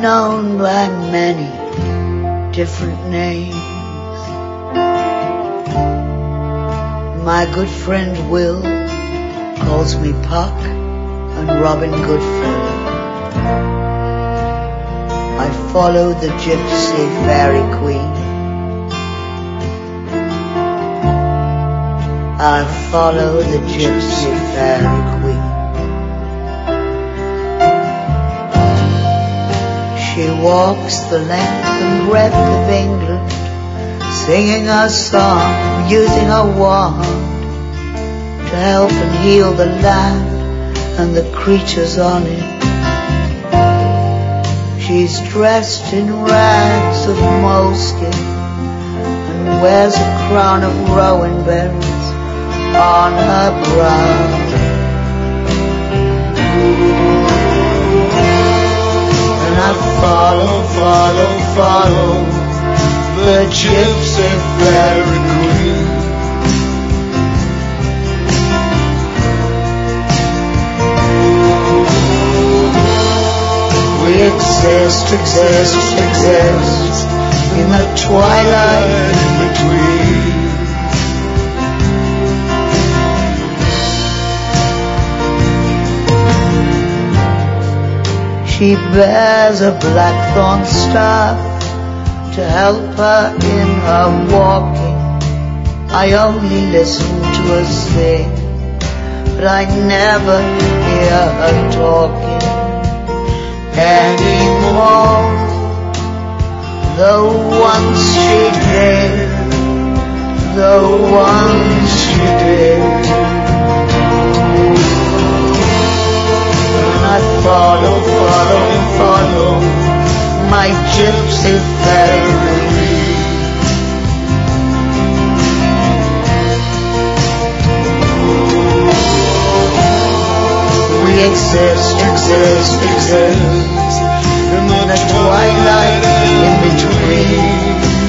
known by many different names. My good friend Will calls me Puck and Robin Goodfellow. I follow the gypsy fairy queen. I follow the gypsy fairy queen. She walks the length and breadth of England, singing a song, using a wand to help and heal the land and the creatures on it. She's dressed in rags of moleskin and wears a crown of rowan berries on her brow. And I follow the gypsy fairy queen. We exist in the twilight in between. She bears a blackthorn staff to help her in her walking. I only listen to her sing, but I never hear her talking anymore. Though once she did, And I follow my gypsy fairy. We exist in the twilight in between.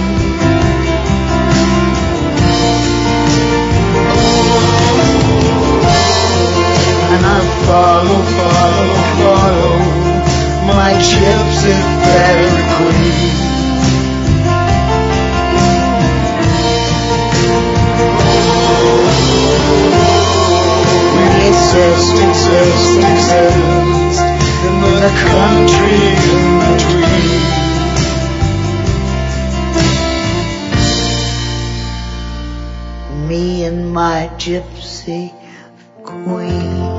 And I follow my gypsy fairy queen. We exist in the country in between. Me and my gypsy queen.